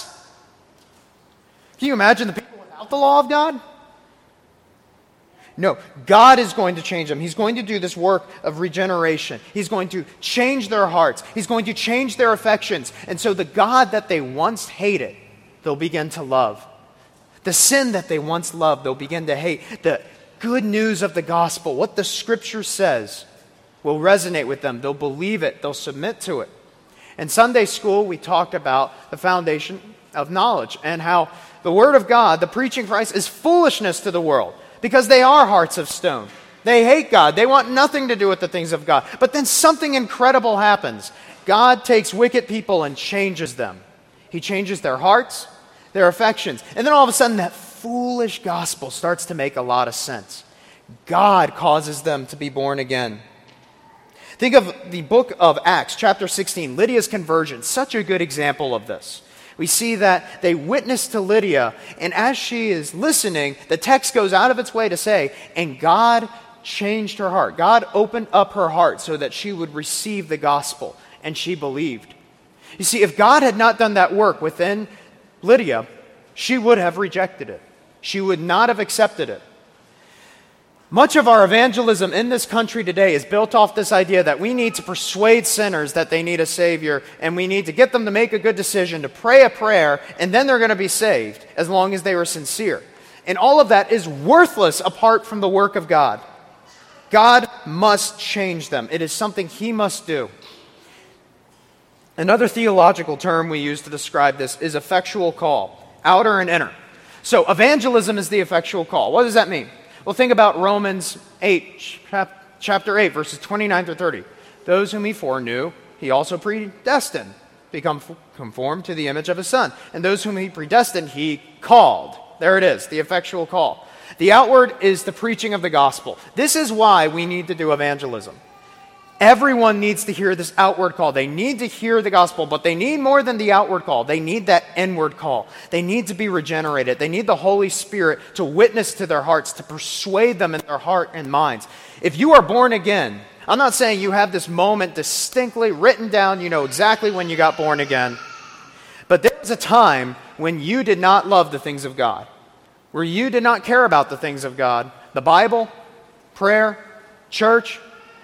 Can you imagine the people without the law of God? No, God is going to change them. He's going to do this work of regeneration. He's going to change their hearts. He's going to change their affections. And so the God that they once hated, they'll begin to love. The sin that they once loved, they'll begin to hate. The good news of the gospel, what the Scripture says, will resonate with them. They'll believe it. They'll submit to it. In Sunday school, we talked about the foundation of knowledge and how the Word of God, the preaching of Christ, is foolishness to the world because they are hearts of stone. They hate God. They want nothing to do with the things of God. But then something incredible happens. God takes wicked people and changes them. He changes their hearts, their affections. And then all of a sudden, that foolish gospel starts to make a lot of sense. God causes them to be born again. Think of the book of Acts, chapter sixteen, Lydia's conversion. Such a good example of this. We see that they witness to Lydia, and as she is listening, the text goes out of its way to say, and God changed her heart. God opened up her heart so that she would receive the gospel, and she believed. You see, if God had not done that work within Lydia, she would have rejected it. She would not have accepted it. Much of our evangelism in this country today is built off this idea that we need to persuade sinners that they need a Savior, and we need to get them to make a good decision, to pray a prayer, and then they're going to be saved as long as they were sincere. And all of that is worthless apart from the work of God. God must change them. It is something He must do. Another theological term we use to describe this is effectual call, outer and inner. So evangelism is the effectual call. What does that mean? Well, think about Romans eight, chapter eight, verses twenty-nine through thirty. Those whom He foreknew, He also predestined, become conformed to the image of His Son. And those whom He predestined, He called. There it is, the effectual call. The outward is the preaching of the gospel. This is why we need to do evangelism. Everyone needs to hear this outward call. They need to hear the gospel, but they need more than the outward call. They need that inward call. They need to be regenerated. They need the Holy Spirit to witness to their hearts, to persuade them in their heart and minds. If you are born again, I'm not saying you have this moment distinctly written down, you know exactly when you got born again, but there was a time when you did not love the things of God, where you did not care about the things of God, the Bible, prayer, church.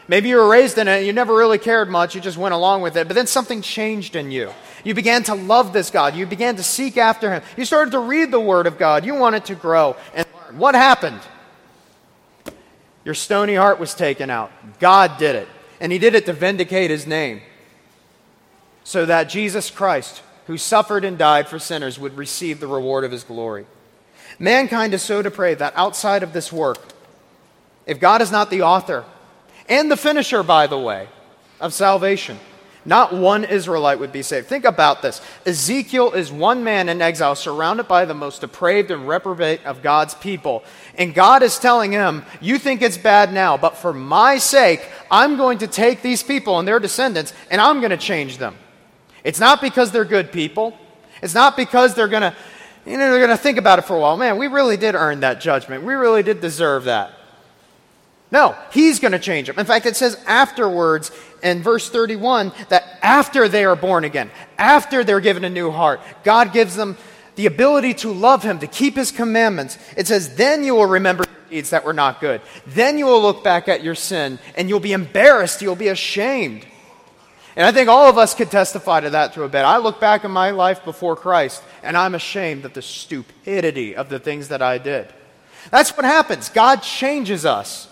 Maybe you were raised in it and you never really cared much, you just went along with it, but then something changed in you. You began to love this God. You began to seek after him. You started to read the Word of God. You wanted to grow and learn. What happened? Your stony heart was taken out. God did it. And he did it to vindicate his name, so that Jesus Christ, who suffered and died for sinners, would receive the reward of his glory. Mankind is so depraved that outside of this work, if God is not the author, and the finisher, by the way, of salvation, not one Israelite would be saved. Think about this. Ezekiel is one man in exile surrounded by the most depraved and reprobate of God's people. And God is telling him, you think it's bad now, but for my sake, I'm going to take these people and their descendants, and I'm going to change them. It's not because they're good people. It's not because they're going to, you know, they're going to think about it for a while. Man, we really did earn that judgment. We really did deserve that. No, he's going to change them. In fact, it says afterwards in verse thirty-one that after they are born again, after they're given a new heart, God gives them the ability to love him, to keep his commandments. It says, then you will remember your deeds that were not good. Then you will look back at your sin and you'll be embarrassed. You'll be ashamed. And I think all of us could testify to that to a bit. I look back in my life before Christ and I'm ashamed of the stupidity of the things that I did. That's what happens. God changes us.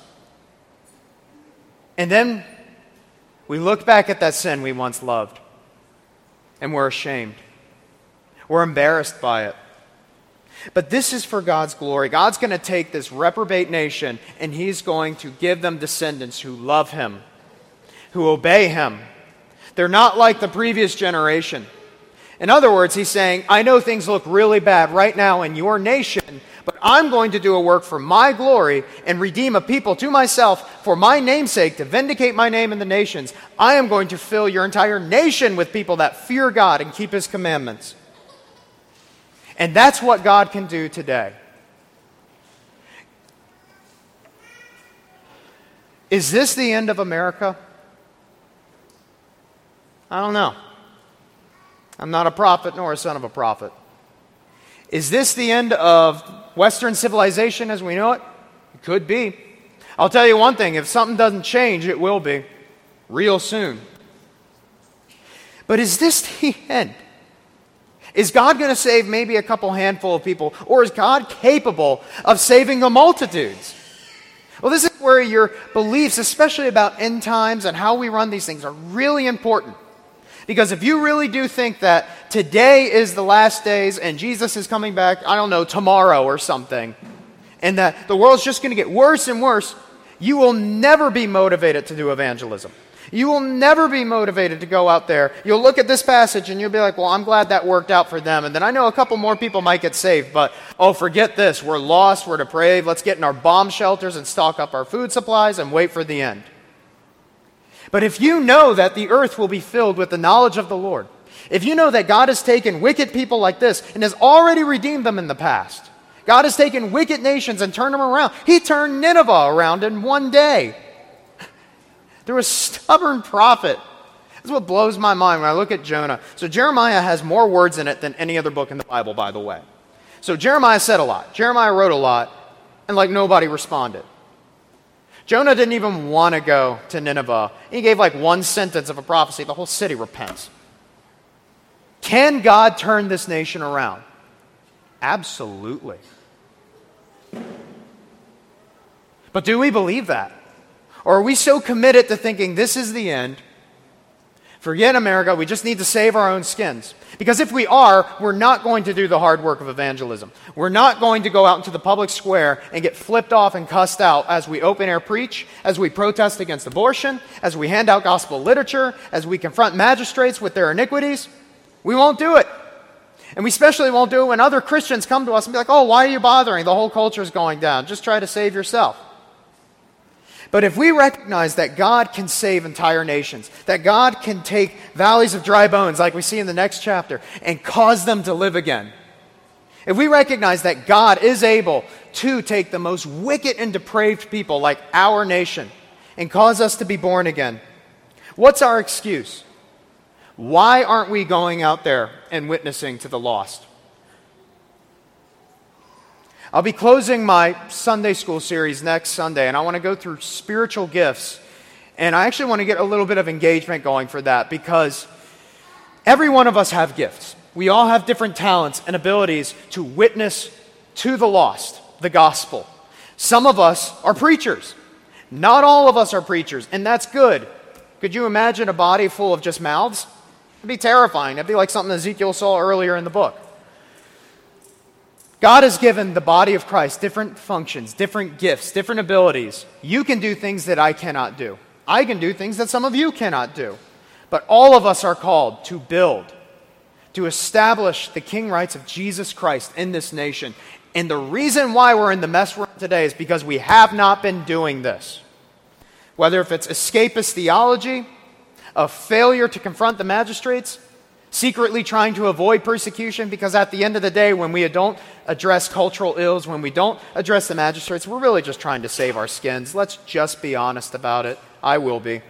And then we look back at that sin we once loved, and we're ashamed. We're embarrassed by it. But this is for God's glory. God's going to take this reprobate nation, and he's going to give them descendants who love him, who obey him. They're not like the previous generation. In other words, he's saying, I know things look really bad right now in your nation, but I'm going to do a work for my glory and redeem a people to myself for my name's sake, to vindicate my name in the nations. I am going to fill your entire nation with people that fear God and keep his commandments. And that's what God can do today. Is this the end of America? I don't know. I'm not a prophet nor a son of a prophet. Is this the end of Western civilization as we know it? It could be. I'll tell you one thing, if something doesn't change, it will be. Real soon. But is this the end? Is God going to save maybe a couple handful of people, or is God capable of saving the multitudes? Well, this is where your beliefs, especially about end times and how we run these things, are really important. Because if you really do think that today is the last days and Jesus is coming back, I don't know, tomorrow or something, and that the world's just going to get worse and worse, you will never be motivated to do evangelism. You will never be motivated to go out there. You'll look at this passage and you'll be like, well, I'm glad that worked out for them. And then I know a couple more people might get saved, but oh, forget this. We're lost, we're depraved. Let's get in our bomb shelters and stock up our food supplies and wait for the end. But if you know that the earth will be filled with the knowledge of the Lord, if you know that God has taken wicked people like this and has already redeemed them in the past, God has taken wicked nations and turned them around. He turned Nineveh around in one day. Through a stubborn prophet. That's what blows my mind when I look at Jonah. So Jeremiah has more words in it than any other book in the Bible, by the way. So Jeremiah said a lot. Jeremiah wrote a lot, and like nobody responded. Jonah didn't even want to go to Nineveh. He gave like one sentence of a prophecy. The whole city repents. Can God turn this nation around? Absolutely. But do we believe that? Or are we so committed to thinking this is the end? Forget America, we just need to save our own skins. Because if we are, we're not going to do the hard work of evangelism. We're not going to go out into the public square and get flipped off and cussed out as we open air preach, as we protest against abortion, as we hand out gospel literature, as we confront magistrates with their iniquities. We won't do it. And we especially won't do it when other Christians come to us and be like, oh, why are you bothering? The whole culture is going down. Just try to save yourself. But if we recognize that God can save entire nations, that God can take valleys of dry bones, like we see in the next chapter, and cause them to live again, if we recognize that God is able to take the most wicked and depraved people like our nation and cause us to be born again, what's our excuse? Why aren't we going out there and witnessing to the lost? I'll be closing my Sunday school series next Sunday, and I want to go through spiritual gifts And I actually want to get a little bit of engagement going for that, because every one of us have gifts. We all have different talents and abilities to witness to the lost, the gospel. Some of us are preachers. Not all of us are preachers, and that's good. Could you imagine a body full of just mouths? It'd be terrifying. It'd be like something Ezekiel saw earlier in the book. God has given the body of Christ different functions, different gifts, different abilities. You can do things that I cannot do. I can do things that some of you cannot do. But all of us are called to build, to establish the king rights of Jesus Christ in this nation. And the reason why we're in the mess we're in today is because we have not been doing this. Whether if it's escapist theology, a failure to confront the magistrates, secretly trying to avoid persecution, because at the end of the day, when we don't address cultural ills, when we don't address the magistrates, we're really just trying to save our skins. Let's just be honest about it. I will be.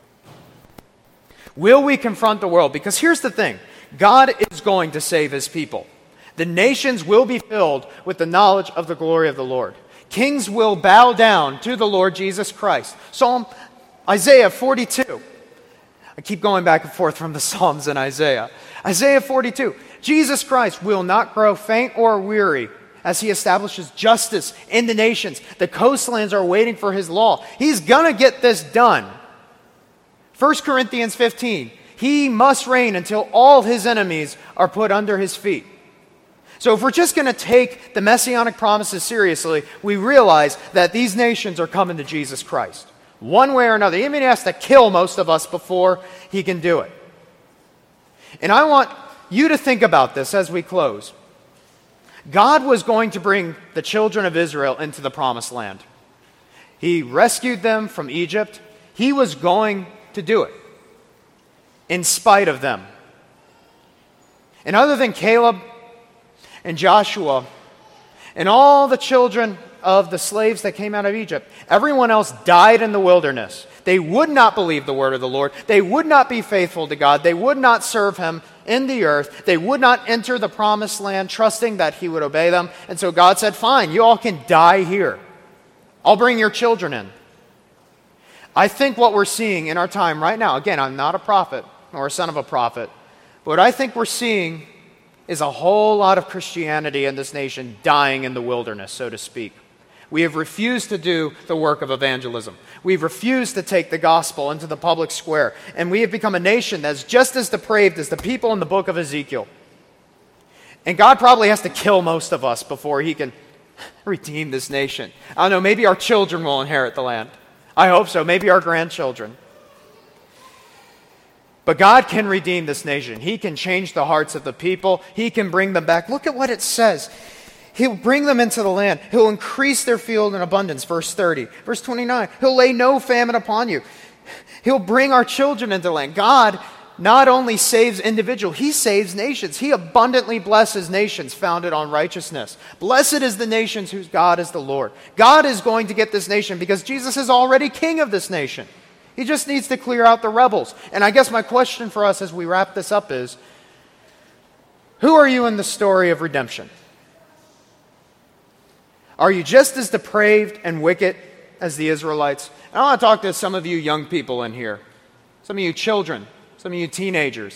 Will we confront the world? Because here's the thing. God is going to save his people. The nations will be filled with the knowledge of the glory of the Lord. Kings will bow down to the Lord Jesus Christ. Psalm Isaiah forty-two. I keep going back and forth from the Psalms and Isaiah. Isaiah forty-two. Jesus Christ will not grow faint or weary as he establishes justice in the nations. The coastlands are waiting for his law. He's going to get this done. First Corinthians fifteen. He must reign until all his enemies are put under his feet. So if we're just going to take the messianic promises seriously, we realize that these nations are coming to Jesus Christ. One way or another. He even has to kill most of us before he can do it. And I want you to think about this as we close. God was going to bring the children of Israel into the promised land. He rescued them from Egypt. He was going to do it in spite of them. And other than Caleb and Joshua and all the children of the slaves that came out of Egypt, everyone else died in the wilderness. They would not believe the word of the Lord. They would not be faithful to God. They would not serve him in the earth. They would not enter the promised land trusting that he would obey them. And so God said, fine, you all can die here. I'll bring your children in. I think what we're seeing in our time right now, again, I'm not a prophet or a son of a prophet, but what I think we're seeing is a whole lot of Christianity in this nation dying in the wilderness, so to speak. We have refused to do the work of evangelism. We've refused to take the gospel into the public square. And we have become a nation that's just as depraved as the people in the book of Ezekiel. And God probably has to kill most of us before he can redeem this nation. I don't know, maybe our children will inherit the land. I hope so. Maybe our grandchildren. But God can redeem this nation. He can change the hearts of the people. He can bring them back. Look at what it says. He'll bring them into the land. He'll increase their field in abundance. Verse thirty. Verse twenty-nine. He'll lay no famine upon you. He'll bring our children into the land. God not only saves individuals, he saves nations. He abundantly blesses nations founded on righteousness. Blessed is the nations whose God is the Lord. God is going to get this nation because Jesus is already king of this nation. He just needs to clear out the rebels. And I guess my question for us as we wrap this up is, who are you in the story of redemption? Are you just as depraved and wicked as the Israelites? And I want to talk to some of you young people in here. Some of you children. Some of you teenagers.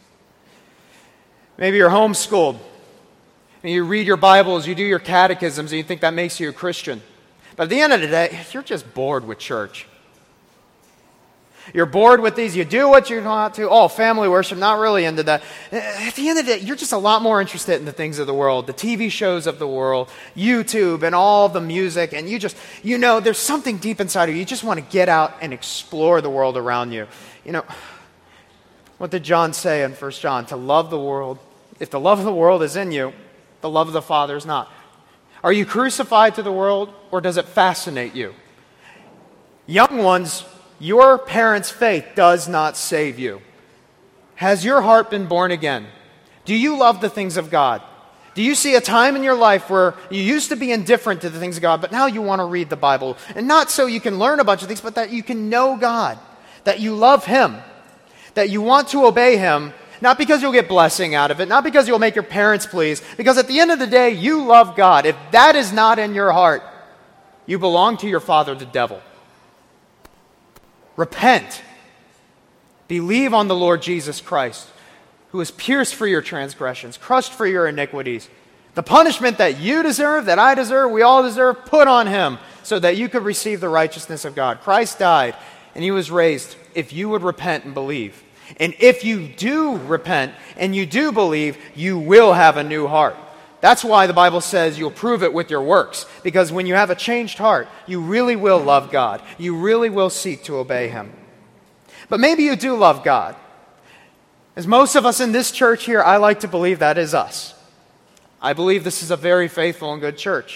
Maybe you're homeschooled. And you read your Bibles, you do your catechisms, and you think that makes you a Christian. But at the end of the day, you're just bored with church. You're bored with these. You do what you want to. Oh, family worship, not really into that. At the end of the day, you're just a lot more interested in the things of the world, the T V shows of the world, YouTube, and all the music. And you just, you know, there's something deep inside of you. You just want to get out and explore the world around you. You know, what did John say in First John? To love the world. If the love of the world is in you, the love of the Father is not. Are you crucified to the world, or does it fascinate you? Young ones, your parents' faith does not save you. Has your heart been born again? Do you love the things of God? Do you see a time in your life where you used to be indifferent to the things of God, but now you want to read the Bible? And not so you can learn a bunch of things, but that you can know God, that you love him, that you want to obey him, not because you'll get blessing out of it, not because you'll make your parents pleased, because at the end of the day, you love God. If that is not in your heart, you belong to your father, the devil. Repent. Believe on the Lord Jesus Christ, who was pierced for your transgressions, crushed for your iniquities. The punishment that you deserve, that I deserve, we all deserve, put on him so that you could receive the righteousness of God. Christ died and he was raised if you would repent and believe. And if you do repent and you do believe, you will have a new heart. That's why the Bible says you'll prove it with your works. Because when you have a changed heart, you really will love God. You really will seek to obey him. But maybe you do love God. As most of us in this church here, I like to believe that is us. I believe this is a very faithful and good church.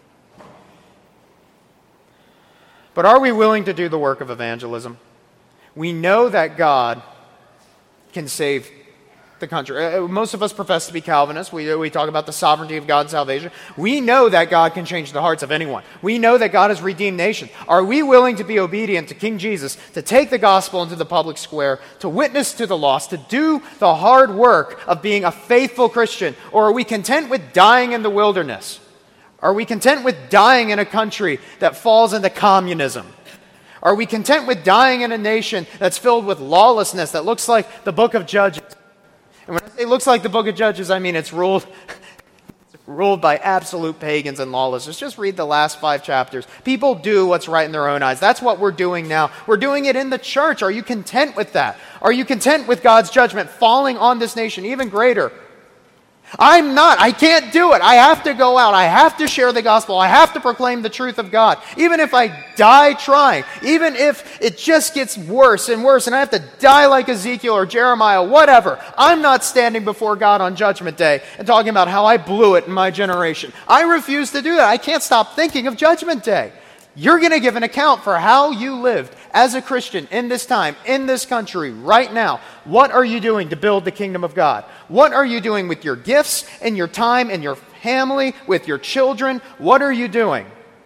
But are we willing to do the work of evangelism? We know that God can save the country. Uh, Most of us profess to be Calvinists. We, we talk about the sovereignty of God's salvation. We know that God can change the hearts of anyone. We know that God has redeemed nations. Are we willing to be obedient to King Jesus, to take the gospel into the public square, to witness to the lost, to do the hard work of being a faithful Christian? Or are we content with dying in the wilderness? Are we content with dying in a country that falls into communism? Are we content with dying in a nation that's filled with lawlessness that looks like the book of Judges? And when I say looks like the book of Judges, I mean it's ruled, it's ruled by absolute pagans and lawlessness. Just read the last five chapters. People do what's right in their own eyes. That's what we're doing now. We're doing it in the church. Are you content with that? Are you content with God's judgment falling on this nation even greater? I'm not. I can't do it. I have to go out. I have to share the gospel. I have to proclaim the truth of God. Even if I die trying, even if it just gets worse and worse and I have to die like Ezekiel or Jeremiah, whatever, I'm not standing before God on Judgment Day and talking about how I blew it in my generation. I refuse to do that. I can't stop thinking of Judgment Day. You're going to give an account for how you lived as a Christian in this time, in this country, right now. What are you doing to build the kingdom of God? What are you doing with your gifts and your time and your family, with your children? What are you doing?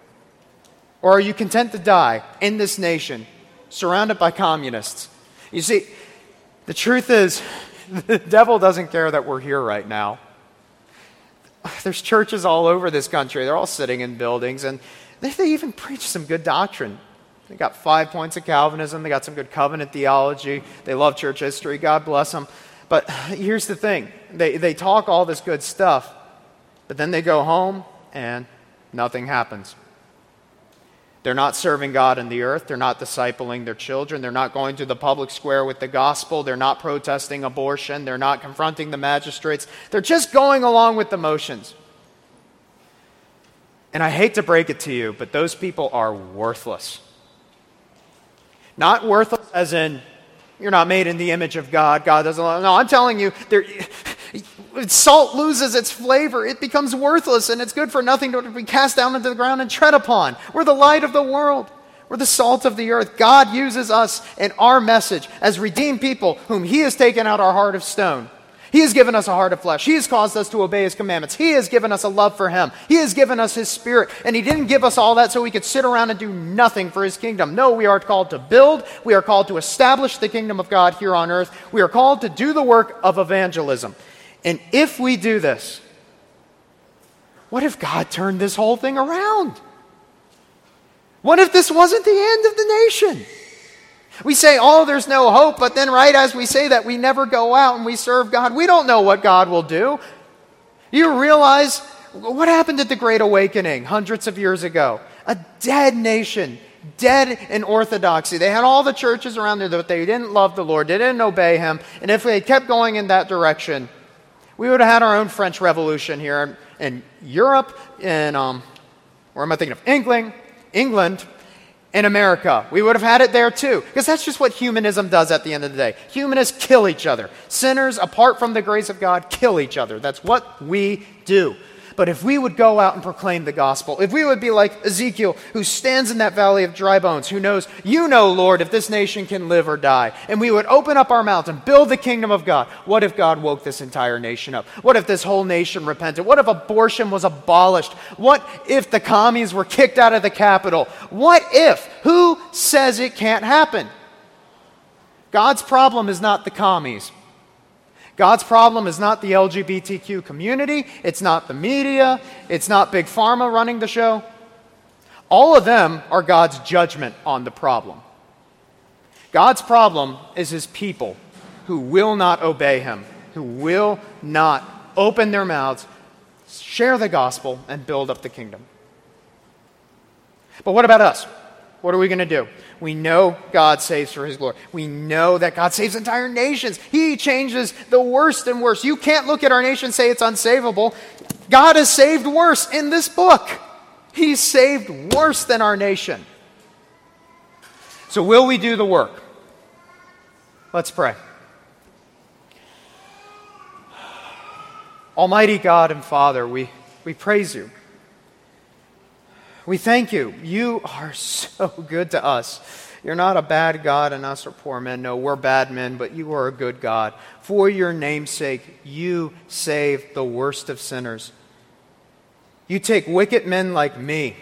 Or are you content to die in this nation, surrounded by communists? You see, the truth is, the devil doesn't care that we're here right now. There's churches all over this country. They're all sitting in buildings, and they, they even preach some good doctrine. They got five points of Calvinism. They got some good covenant theology. They love church history. God bless them. But here's the thing. They, they talk all this good stuff, but then they go home and nothing happens. They're not serving God in the earth. They're not discipling their children. They're not going to the public square with the gospel. They're not protesting abortion. They're not confronting the magistrates. They're just going along with the motions. And I hate to break it to you, but those people are worthless. Not worthless as in, you're not made in the image of God. God doesn't love. No, I'm telling you, salt loses its flavor. It becomes worthless, and it's good for nothing to be cast down into the ground and tread upon. We're the light of the world. We're the salt of the earth. God uses us in our message as redeemed people whom he has taken out our heart of stone. He has given us a heart of flesh. He has caused us to obey his commandments. He has given us a love for him. He has given us his spirit. And he didn't give us all that so we could sit around and do nothing for his kingdom. No, we are called to build. We are called to establish the kingdom of God here on earth. We are called to do the work of evangelism. And if we do this, what if God turned this whole thing around? What if this wasn't the end of the nation? We say, oh, there's no hope, but then right as we say that, we never go out and we serve God. We don't know what God will do. You realize what happened at the Great Awakening hundreds of years ago? A dead nation, dead in orthodoxy. They had all the churches around there, but they didn't love the Lord. They didn't obey him. And if they kept going in that direction, we would have had our own French Revolution here in Europe, in, um, where am I thinking of? England, England, in America. We would have had it there too. Because that's just what humanism does at the end of the day. Humanists kill each other. Sinners, apart from the grace of God, kill each other. That's what we do. But if we would go out and proclaim the gospel, if we would be like Ezekiel, who stands in that valley of dry bones, who knows, you know, Lord, if this nation can live or die, and we would open up our mouths and build the kingdom of God, what if God woke this entire nation up? What if this whole nation repented? What if abortion was abolished? What if the commies were kicked out of the Capitol? What if? Who says it can't happen? God's problem is not the commies. God's problem is not the L G B T Q community. It's not the media. It's not Big Pharma running the show. All of them are God's judgment on the problem. God's problem is his people who will not obey him, who will not open their mouths, share the gospel, and build up the kingdom. But what about us? What are we going to do? We know God saves for his glory. We know that God saves entire nations. He changes the worst and worst. You can't look at our nation and say it's unsavable. God has saved worse in this book. He's saved worse than our nation. So will we do the work? Let's pray. Almighty God and Father, we, we praise you. We thank you. You are so good to us. You're not a bad God and us are poor men. No, we're bad men, but you are a good God. For your name's sake, you save the worst of sinners. You take wicked men like me,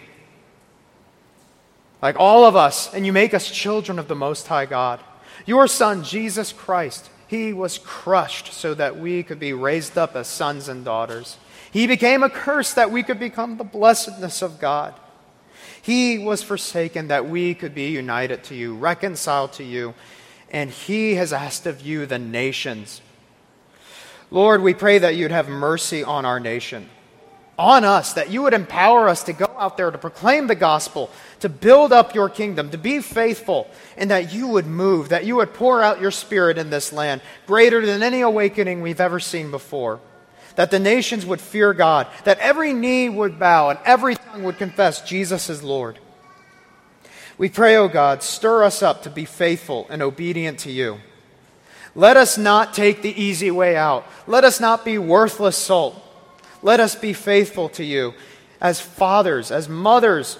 like all of us, and you make us children of the Most High God. Your Son, Jesus Christ, he was crushed so that we could be raised up as sons and daughters. He became a curse that we could become the blessedness of God. He was forsaken that we could be united to you, reconciled to you, and he has asked of you the nations. Lord, we pray that you'd have mercy on our nation, on us, that you would empower us to go out there to proclaim the gospel, to build up your kingdom, to be faithful, and that you would move, that you would pour out your Spirit in this land, greater than any awakening we've ever seen before. That the nations would fear God, that every knee would bow and every tongue would confess Jesus is Lord. We pray, O God, stir us up to be faithful and obedient to you. Let us not take the easy way out. Let us not be worthless salt. Let us be faithful to you as fathers, as mothers,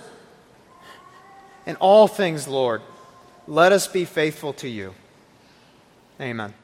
in all things, Lord. Let us be faithful to you. Amen.